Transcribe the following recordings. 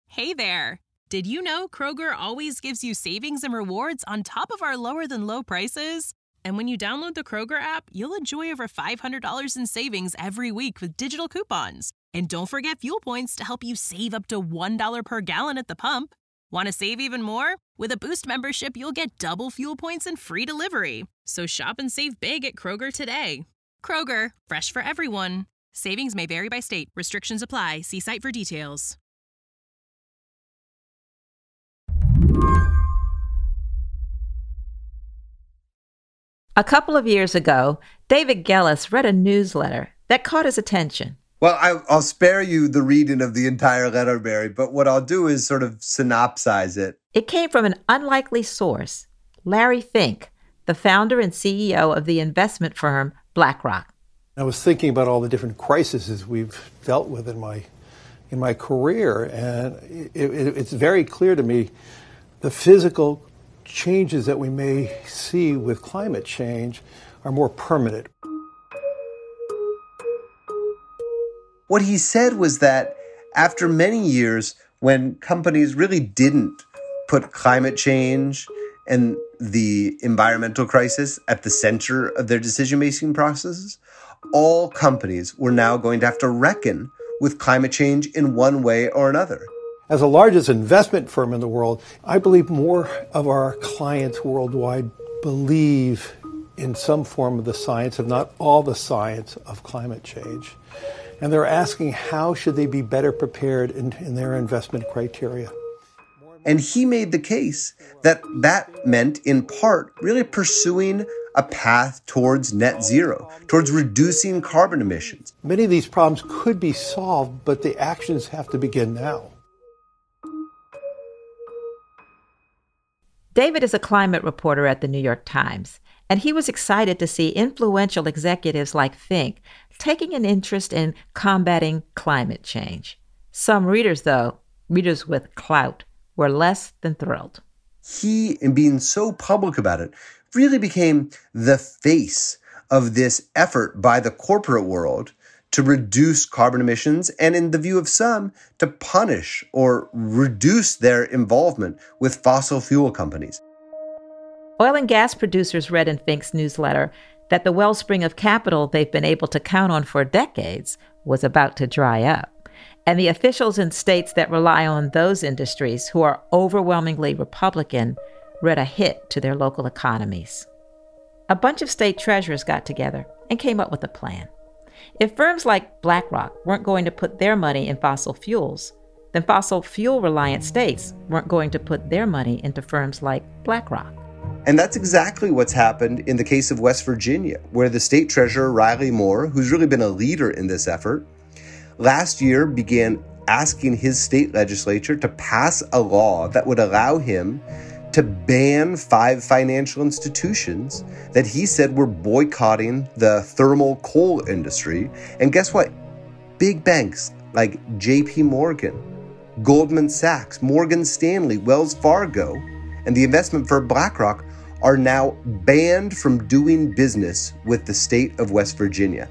Hey there! Did you know Kroger always gives you savings and rewards on top of our lower-than-low prices? And when you download the Kroger app, you'll enjoy over $500 in savings every week with digital coupons. And don't forget fuel points to help you save up to $1 per gallon at the pump. Want to save even more? With a Boost membership, you'll get double fuel points and free delivery. So shop and save big at Kroger today. Kroger, fresh for everyone. Savings may vary by state. Restrictions apply. See site for details. A couple of years ago, David Gelles read a newsletter that caught his attention. Well, I'll spare you the reading of the entire letter, Mary, but what I'll do is sort of synopsize it. It came from an unlikely source, Larry Fink, the founder and CEO of the investment firm BlackRock. I was thinking about all the different crises we've dealt with in my career, and it's very clear to me the physical changes that we may see with climate change are more permanent. What he said was that after many years when companies really didn't put climate change and the environmental crisis at the center of their decision-making processes, all companies were now going to have to reckon with climate change in one way or another. As the largest investment firm in the world, I believe more of our clients worldwide believe in some form of the science, if not all the science, of climate change. And they're asking how should they be better prepared in their investment criteria. And he made the case that meant, in part, really pursuing a path towards net zero, towards reducing carbon emissions. Many of these problems could be solved, but the actions have to begin now. David is a climate reporter at the New York Times, and he was excited to see influential executives like Fink taking an interest in combating climate change. Some readers, though, readers with clout, were less than thrilled. He, in being so public about it, really became the face of this effort by the corporate world to reduce carbon emissions and, in the view of some, to punish or reduce their involvement with fossil fuel companies. Oil and gas producers read in Fink's newsletter that the wellspring of capital they've been able to count on for decades was about to dry up. And the officials in states that rely on those industries, who are overwhelmingly Republican, read a hit to their local economies. A bunch of state treasurers got together and came up with a plan. If firms like BlackRock weren't going to put their money in fossil fuels, then fossil fuel-reliant states weren't going to put their money into firms like BlackRock. And that's exactly what's happened in the case of West Virginia, where the state treasurer, Riley Moore, who's really been a leader in this effort, last year began asking his state legislature to pass a law that would allow him to ban 5 financial institutions that he said were boycotting the thermal coal industry. And guess what? Big banks like JP Morgan, Goldman Sachs, Morgan Stanley, Wells Fargo, and the investment firm BlackRock are now banned from doing business with the state of West Virginia.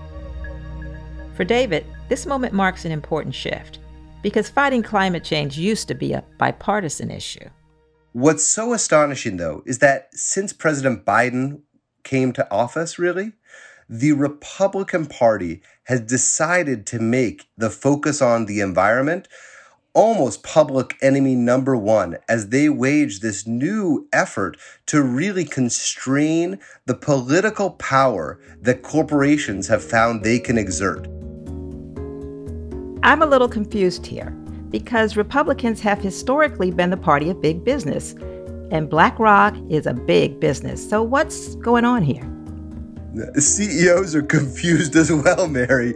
For David, this moment marks an important shift because fighting climate change used to be a bipartisan issue. What's so astonishing, though, is that since President Biden came to office, really, the Republican Party has decided to make the focus on the environment almost public enemy number one as they wage this new effort to really constrain the political power that corporations have found they can exert. I'm a little confused here because Republicans have historically been the party of big business, and BlackRock is a big business. So what's going on here? CEOs are confused as well, Mary.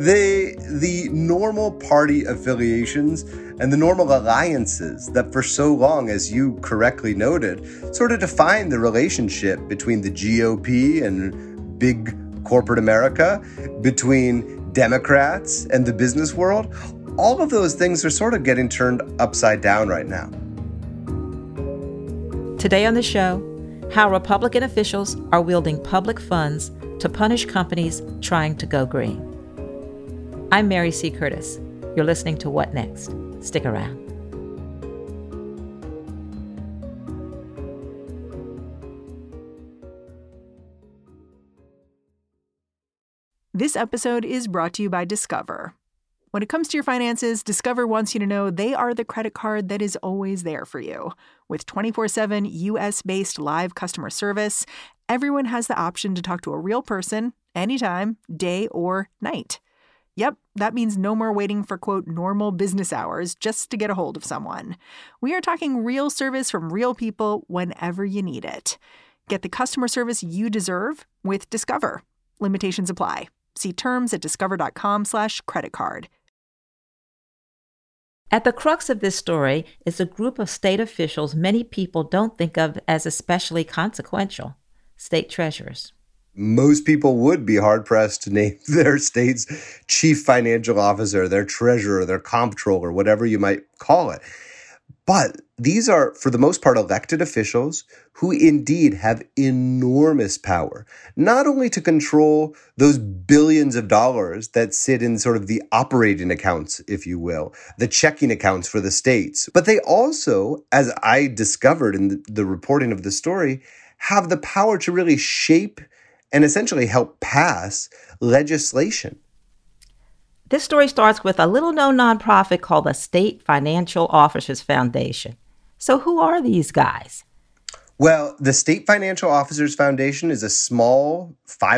The normal party affiliations and the normal alliances that for so long, as you correctly noted, sort of define the relationship between the GOP and big corporate America, between Democrats and the business world, all of those things are sort of getting turned upside down right now. Today on the show, how Republican officials are wielding public funds to punish companies trying to go green. I'm Mary C. Curtis, You're listening to What Next? Stick around. This episode is brought to you by Discover. When it comes to your finances, Discover wants you to know they are the credit card that is always there for you. With 24/7 U.S.-based live customer service, everyone has the option to talk to a real person anytime, day or night. Yep, that means no more waiting for, quote, normal business hours just to get a hold of someone. We are talking real service from real people whenever you need it. Get the customer service you deserve with Discover. Limitations apply. See terms at discover.com/creditcard. At the crux of this story is a group of state officials many people don't think of as especially consequential: state treasurers. Most people would be hard-pressed to name their state's chief financial officer, their treasurer, their comptroller, whatever you might call it. But these are, for the most part, elected officials who indeed have enormous power, not only to control those billions of dollars that sit in sort of the operating accounts, if you will, the checking accounts for the states, but they also, as I discovered in the reporting of the story, have the power to really shape and essentially help pass legislation. This story starts with a little-known nonprofit called the State Financial Officers Foundation. So who are these guys? Well, the State Financial Officers Foundation is a small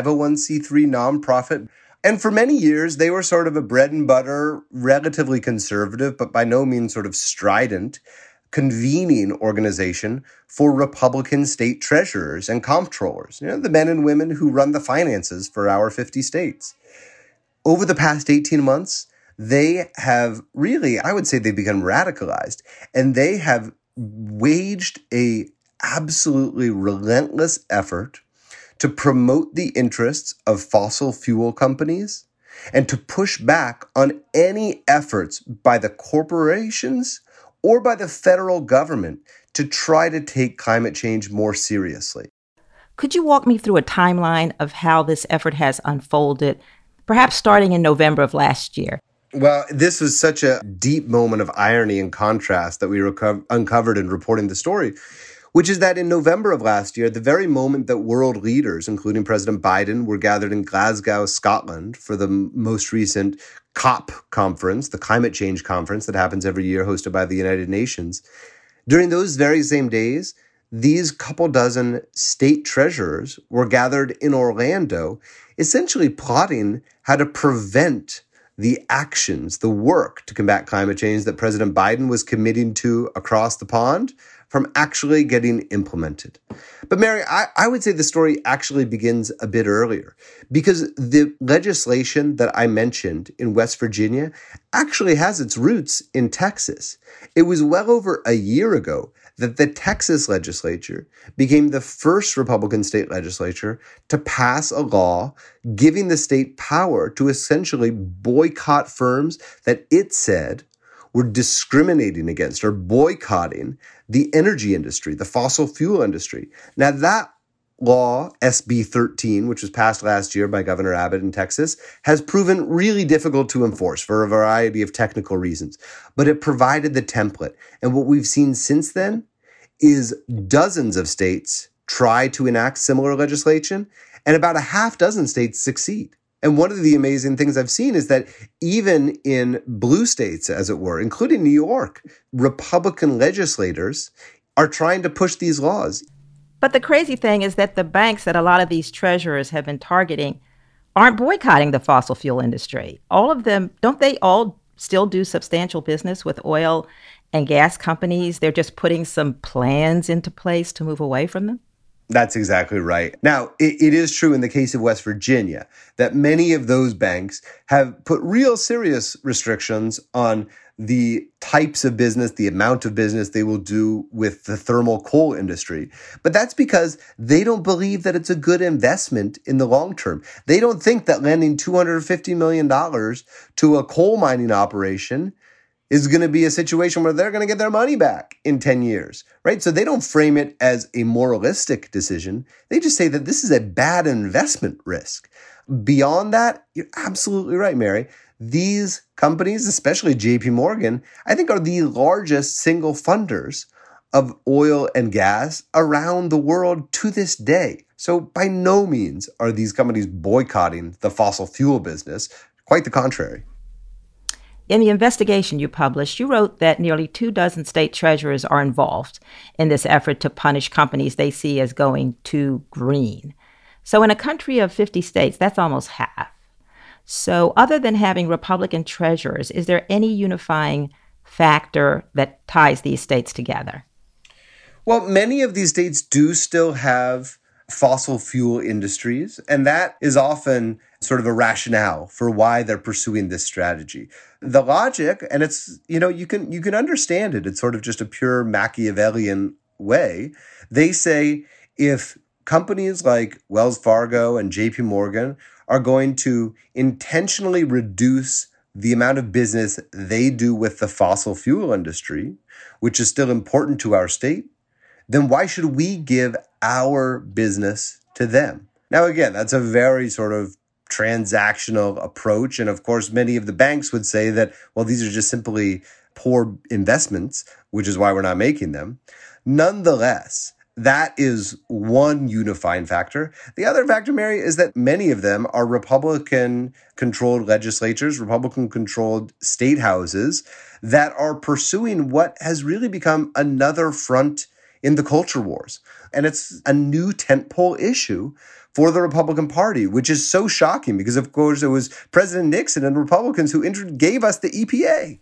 501c3 nonprofit. And for many years, they were sort of a bread and butter, relatively conservative, but by no means sort of strident, convening organization for Republican state treasurers and comptrollers, the men and women who run the finances for our 50 states. Over the past 18 months, they have really, I would say they've become radicalized, and they have waged a absolutely relentless effort to promote the interests of fossil fuel companies and to push back on any efforts by the corporations or by the federal government to try to take climate change more seriously. Could you walk me through a timeline of how this effort has unfolded, perhaps starting in November of last year? Well, this was such a deep moment of irony and contrast that we uncovered in reporting the story, which is that in November of last year, the very moment that world leaders, including President Biden, were gathered in Glasgow, Scotland for the most recent COP conference, the climate change conference that happens every year hosted by the United Nations. During those very same days, these couple dozen state treasurers were gathered in Orlando, essentially plotting how to prevent the actions, the work to combat climate change that President Biden was committing to across the pond from actually getting implemented. But Mary, I would say the story actually begins a bit earlier, because the legislation that I mentioned in West Virginia actually has its roots in Texas. It was well over a year ago that the Texas legislature became the first Republican state legislature to pass a law giving the state power to essentially boycott firms that it said were discriminating against or boycotting the energy industry, the fossil fuel industry. Now, that law, SB 13, which was passed last year by Governor Abbott in Texas, has proven really difficult to enforce for a variety of technical reasons. But it provided the template. And what we've seen since then is dozens of states try to enact similar legislation, and about a half dozen states succeed. And one of the amazing things I've seen is that even in blue states, as it were, including New York, Republican legislators are trying to push these laws. But the crazy thing is that the banks that a lot of these treasurers have been targeting aren't boycotting the fossil fuel industry. All of them, don't they all still do substantial business with oil and gas companies? They're just putting some plans into place to move away from them? That's exactly right. Now, it is true in the case of West Virginia that many of those banks have put real serious restrictions on the types of business, the amount of business they will do with the thermal coal industry. But that's because they don't believe that it's a good investment in the long term. They don't think that lending $250 million to a coal mining operation is going to be a situation where they're going to get their money back in 10 years, right? So they don't frame it as a moralistic decision. They just say that this is a bad investment risk. Beyond that, you're absolutely right, Mary. these companies, especially JP Morgan, I think are the largest single funders of oil and gas around the world to this day. So by no means are these companies boycotting the fossil fuel business. Quite the contrary. In the investigation you published, you wrote that nearly 24 state treasurers are involved in this effort to punish companies they see as going too green. So in a country of 50 states, that's almost half. So other than having Republican treasurers, is there any unifying factor that ties these states together? Well, many of these states do still have fossil fuel industries, and that is often sort of a rationale for why they're pursuing this strategy. The logic, and it's, you can understand it. It's sort of just a pure Machiavellian way. They say if companies like Wells Fargo and JP Morgan are going to intentionally reduce the amount of business they do with the fossil fuel industry, which is still important to our state, then why should we give our business to them? Now, again, that's a very sort of transactional approach. And of course, many of the banks would say that, well, these are just simply poor investments, which is why we're not making them. Nonetheless, that is one unifying factor. The other factor, Mary, is that many of them are Republican-controlled legislatures, Republican-controlled state houses that are pursuing what has really become another front in the culture wars. And it's a new tentpole issue for the Republican Party, which is so shocking because, of course, it was President Nixon and Republicans who gave us the EPA.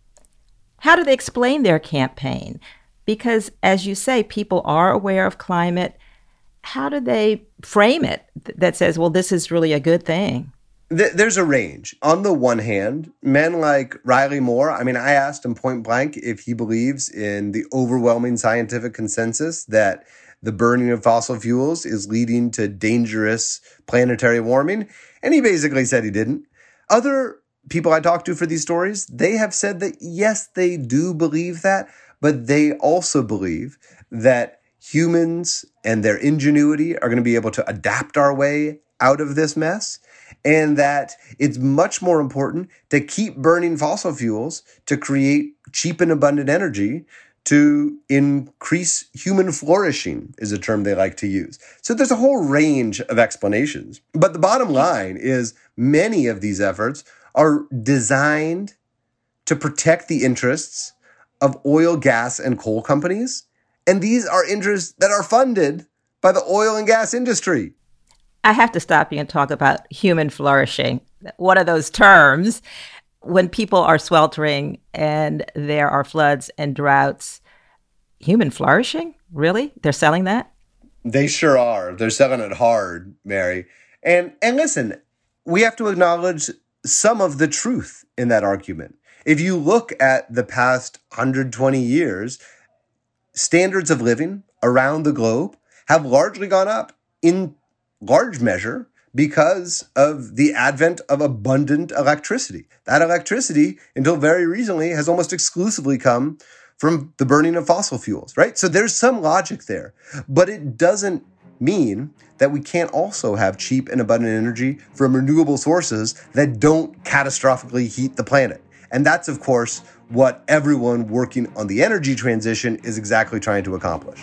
How do they explain their campaign? Because, as you say, people are aware of climate. How do they frame it that says, well, this is really a good thing? There's a range. On the one hand, men like Riley Moore, I asked him point blank if he believes in the overwhelming scientific consensus that the burning of fossil fuels is leading to dangerous planetary warming. And he basically said he didn't. Other people I talked to for these stories, they have said that, yes, they do believe that, but they also believe that humans and their ingenuity are going to be able to adapt our way out of this mess, and that it's much more important to keep burning fossil fuels to create cheap and abundant energy to increase human flourishing is a term they like to use. So there's a whole range of explanations. But the bottom line is many of these efforts are designed to protect the interests of oil, gas, and coal companies. And these are interests that are funded by the oil and gas industry. I have to stop you and talk about human flourishing. What are those terms? When people are sweltering and there are floods and droughts, human flourishing? Really? They're selling that? They sure are. They're selling it hard, Mary. And listen, we have to acknowledge some of the truth in that argument. If you look at the past 120 years, standards of living around the globe have largely gone up in large measure because of the advent of abundant electricity. That electricity, until very recently, has almost exclusively come from the burning of fossil fuels, right? So there's some logic there, but it doesn't mean that we can't also have cheap and abundant energy from renewable sources that don't catastrophically heat the planet. And that's, of course, what everyone working on the energy transition is exactly trying to accomplish.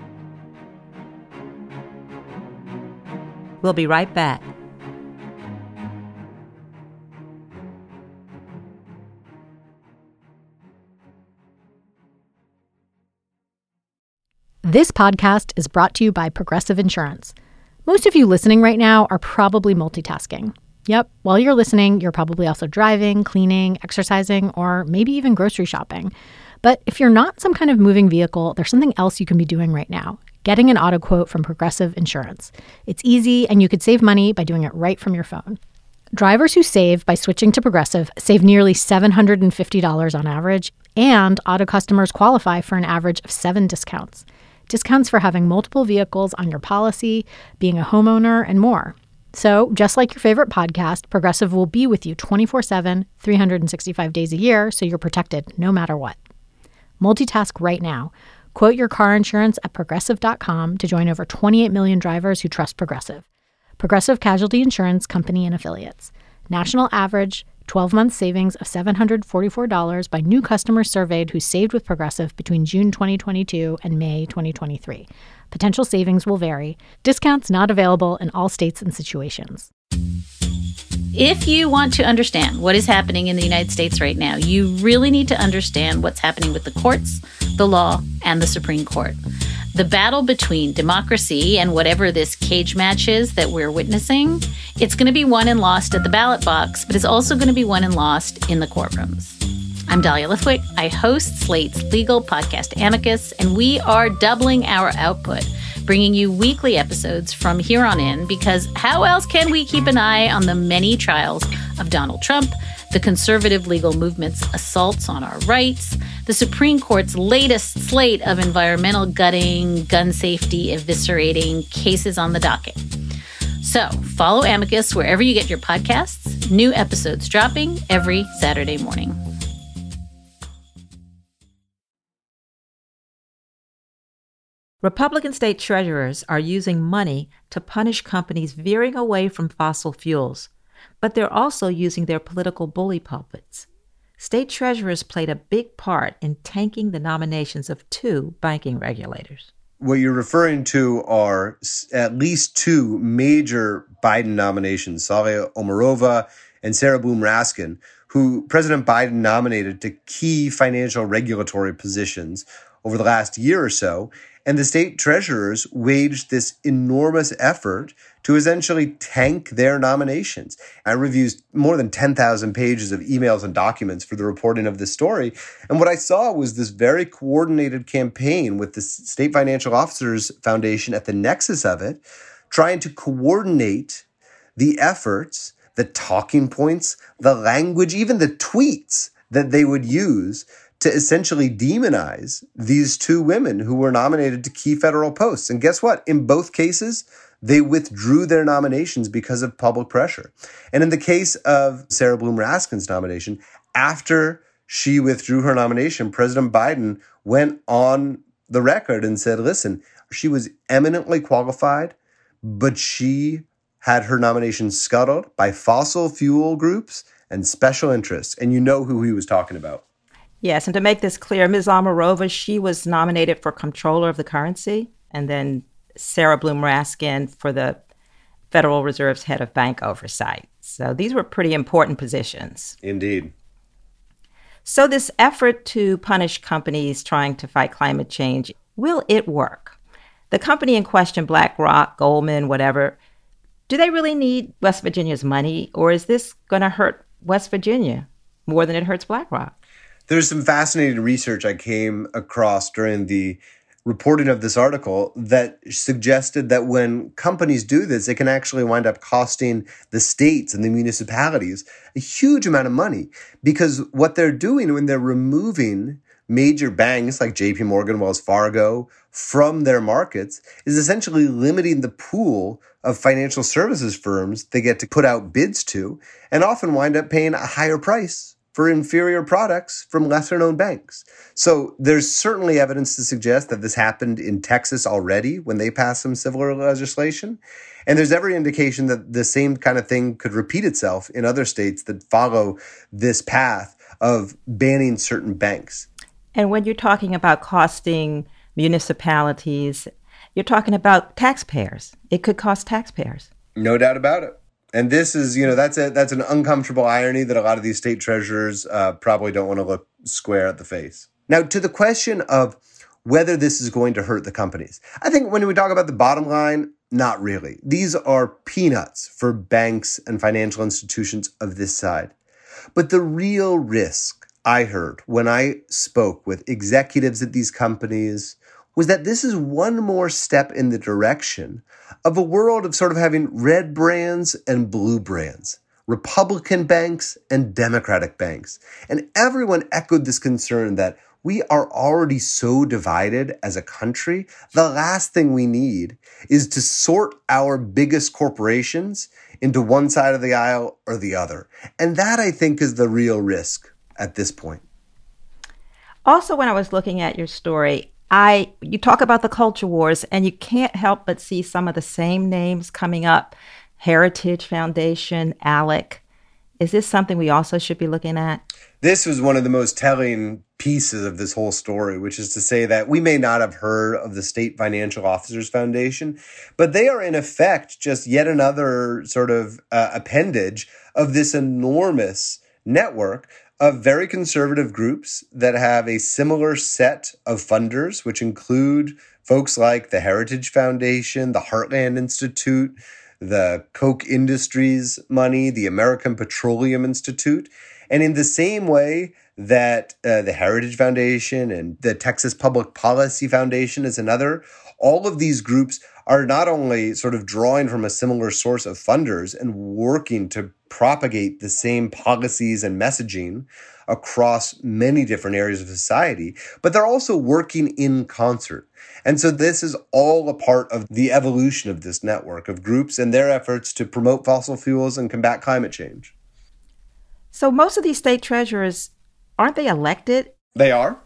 We'll be right back. This podcast is brought to you by Progressive Insurance. Most of you listening right now are probably multitasking. Yep, while you're listening, you're probably also driving, cleaning, exercising, or maybe even grocery shopping. But if you're not some kind of moving vehicle, there's something else you can be doing right now. Getting an auto quote from Progressive Insurance. It's easy, and you could save money by doing it right from your phone. Drivers who save by switching to Progressive save nearly $750 on average, and auto customers qualify for an average of 7 discounts. Discounts for having multiple vehicles on your policy, being a homeowner, and more. So, just like your favorite podcast, Progressive will be with you 24/7, 365 days a year, so you're protected no matter what. Multitask right now. Quote your car insurance at Progressive.com to join over 28 million drivers who trust Progressive. Progressive Casualty Insurance Company and Affiliates. National average 12-month savings of $744 by new customers surveyed who saved with Progressive between June 2022 and May 2023. Potential savings will vary. Discounts not available in all states and situations. If you want to understand what is happening in the United States right now, you really need to understand what's happening with the courts, the law, and the Supreme Court. The battle between democracy and whatever this cage match is that we're witnessing, it's going to be won and lost at the ballot box, but it's also going to be won and lost in the courtrooms. I'm Dahlia Lithwick. I host Slate's legal podcast Amicus, and we are doubling our output, bringing you weekly episodes from here on in, because how else can we keep an eye on the many trials of Donald Trump, the conservative legal movement's assaults on our rights, the Supreme Court's latest slate of environmental gutting, gun safety eviscerating cases on the docket. So follow Amicus wherever you get your podcasts. New episodes dropping every Saturday morning. Republican state treasurers are using money to punish companies veering away from fossil fuels, but they're also using their political bully pulpits. State treasurers played a big part in tanking the nominations of 2 banking regulators. What you're referring to are at least 2 major Biden nominations, Saule Omarova and Sarah Bloom Raskin, who President Biden nominated to key financial regulatory positions over the last year or so. And the state treasurers waged this enormous effort to essentially tank their nominations. I reviewed more than 10,000 pages of emails and documents for the reporting of this story. And what I saw was this very coordinated campaign with the State Financial Officers Foundation at the nexus of it, trying to coordinate the efforts, the talking points, the language, even the tweets that they would use to essentially demonize these 2 women who were nominated to key federal posts. And guess what? In both cases, they withdrew their nominations because of public pressure. And in the case of Sarah Bloom Raskin's nomination, after she withdrew her nomination, President Biden went on the record and said, listen, she was eminently qualified, but she had her nomination scuttled by fossil fuel groups and special interests. And you know who he was talking about. Yes, and to make this clear, Ms. Omarova, she was nominated for Comptroller of the Currency, and then Sarah Bloom Raskin for the Federal Reserve's head of bank oversight. So these were pretty important positions. Indeed. So this effort to punish companies trying to fight climate change, will it work? The company in question, BlackRock, Goldman, whatever, do they really need West Virginia's money, or is this going to hurt West Virginia more than it hurts BlackRock? There's some fascinating research I came across during the reporting of this article that suggested that when companies do this, it can actually wind up costing the states and the municipalities a huge amount of money, because what they're doing when they're removing major banks like JP Morgan, Wells Fargo from their markets is essentially limiting the pool of financial services firms they get to put out bids to, and often wind up paying a higher price for inferior products from lesser-known banks. So there's certainly evidence to suggest that this happened in Texas already when they passed some similar legislation. And there's every indication that the same kind of thing could repeat itself in other states that follow this path of banning certain banks. And when you're talking about costing municipalities, you're talking about taxpayers. It could cost taxpayers. No doubt about it. And this is, that's an uncomfortable irony that a lot of these state treasurers probably don't want to look square at the face. Now, to the question of whether this is going to hurt the companies, I think when we talk about the bottom line, not really. These are peanuts for banks and financial institutions of this side. But the real risk I heard when I spoke with executives at these companies was that this is one more step in the direction of a world of sort of having red brands and blue brands, Republican banks and Democratic banks. And everyone echoed this concern that we are already so divided as a country. The last thing we need is to sort our biggest corporations into one side of the aisle or the other. And that, I think, is the real risk at this point. Also, when I was looking at your story, you talk about the culture wars, and you can't help but see some of the same names coming up: Heritage Foundation, ALEC, Is this something we also should be looking at? This was one of the most telling pieces of this whole story, which is to say that we may not have heard of the State Financial Officers Foundation, but they are in effect just yet another sort of appendage of this enormous network of very conservative groups that have a similar set of funders, which include folks like the Heritage Foundation, the Heartland Institute, the Koch Industries money, the American Petroleum Institute. And in the same way that the Heritage Foundation and the Texas Public Policy Foundation is another, all of these groups are not only sort of drawing from a similar source of funders and working to propagate the same policies and messaging across many different areas of society, but they're also working in concert. And so this is all a part of the evolution of this network of groups and their efforts to promote fossil fuels and combat climate change. So most of these state treasurers, aren't they elected? They are.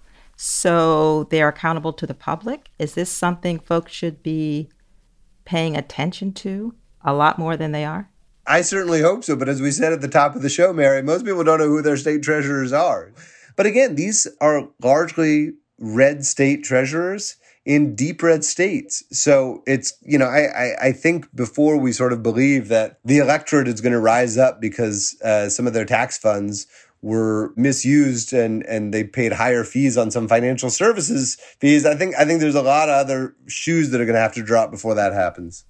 So they're accountable to the public? Is this something folks should be paying attention to a lot more than they are? I certainly hope so. But as we said at the top of the show, Mary, most people don't know who their state treasurers are. But again, these are largely red state treasurers in deep red states. So it's, I think before we sort of believe that the electorate is going to rise up because some of their tax funds were misused and they paid higher fees on some financial services fees, I think there's a lot of other shoes that are going to have to drop before that happens.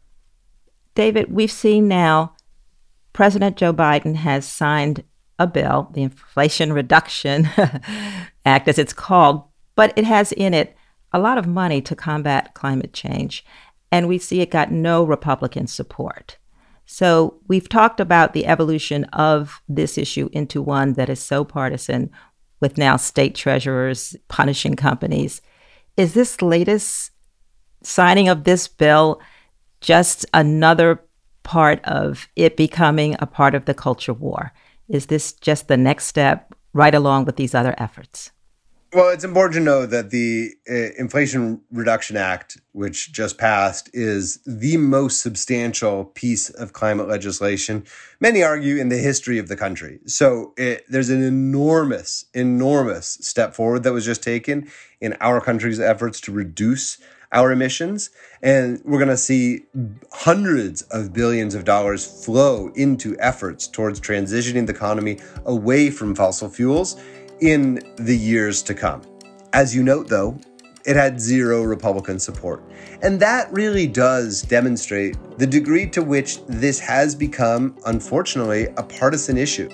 David, we've seen now President Joe Biden has signed a bill, the Inflation Reduction Act, as it's called, but it has in it a lot of money to combat climate change, and we see it got no Republican support. So we've talked about the evolution of this issue into one that is so partisan, with now state treasurers punishing companies. Is this latest signing of this bill just another part of it becoming a part of the culture war? Is this just the next step right along with these other efforts? Well, it's important to know that the Inflation Reduction Act, which just passed, is the most substantial piece of climate legislation, many argue, in the history of the country. So there's an enormous, enormous step forward that was just taken in our country's efforts to reduce our emissions. And we're going to see hundreds of billions of dollars flow into efforts towards transitioning the economy away from fossil fuels in the years to come. As you note, though, it had zero Republican support. And that really does demonstrate the degree to which this has become, unfortunately, a partisan issue.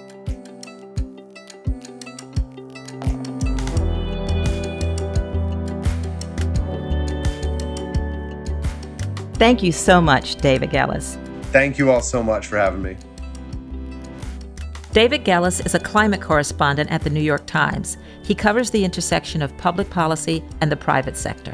Thank you so much, David Gelles. Thank you all so much for having me. David Gelles is a climate correspondent at the New York Times. He covers the intersection of public policy and the private sector.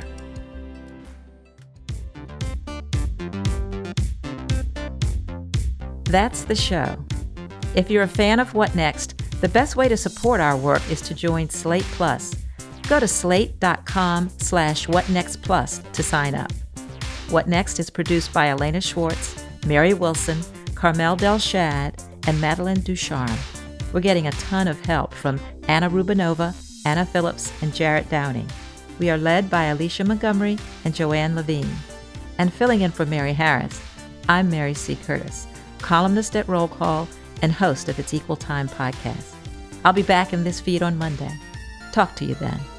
That's the show. If you're a fan of What Next, the best way to support our work is to join Slate Plus. Go to slate.com/whatnextplus to sign up. What Next is produced by Elena Schwartz, Mary Wilson, Carmel Delshad, and Madeline Ducharme. We're getting a ton of help from Anna Rubinova, Anna Phillips, and Jarrett Downing. We are led by Alicia Montgomery and Joanne Levine. And filling in for Mary Harris, I'm Mary C. Curtis, columnist at Roll Call and host of its Equal Time podcast. I'll be back in this feed on Monday. Talk to you then.